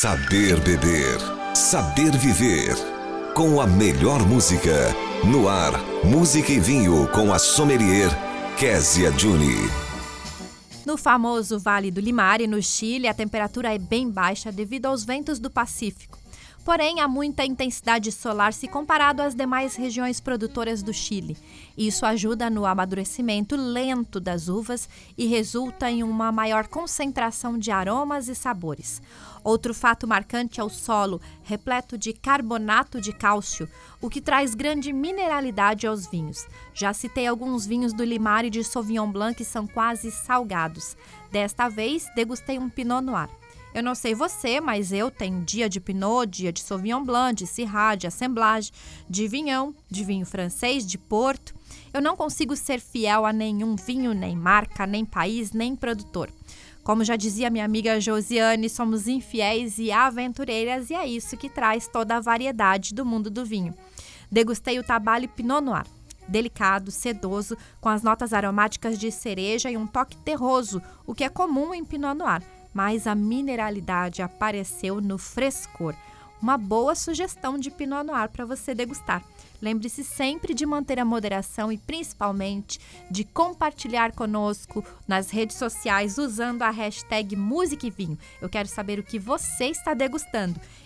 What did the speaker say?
Saber beber, saber viver. Com a melhor música. No ar, Música e Vinho com a sommelier Késia Juni. No famoso Vale do Limari, no Chile, a temperatura é bem baixa devido aos ventos do Pacífico. Porém, há muita intensidade solar se comparado às demais regiões produtoras do Chile. Isso ajuda no amadurecimento lento das uvas e resulta em uma maior concentração de aromas e sabores. Outro fato marcante é o solo, repleto de carbonato de cálcio, o que traz grande mineralidade aos vinhos. Já citei alguns vinhos do Limari de Sauvignon Blanc que são quase salgados. Desta vez, degustei um Pinot Noir. Eu não sei você, mas eu tenho dia de Pinot, dia de Sauvignon Blanc, de Syrah, de Assemblage, de Vignon, de vinho francês, de Porto. Eu não consigo ser fiel a nenhum vinho, nem marca, nem país, nem produtor. Como já dizia minha amiga Josiane, somos infiéis e aventureiras e é isso que traz toda a variedade do mundo do vinho. Degustei o Tabalho Pinot Noir. Delicado, sedoso, com as notas aromáticas de cereja e um toque terroso, o que é comum em Pinot Noir. Mas a mineralidade apareceu no frescor. Uma boa sugestão de Pinot Noir para você degustar. Lembre-se sempre de manter a moderação e principalmente de compartilhar conosco nas redes sociais usando a hashtag Música e Vinho. Eu quero saber o que você está degustando.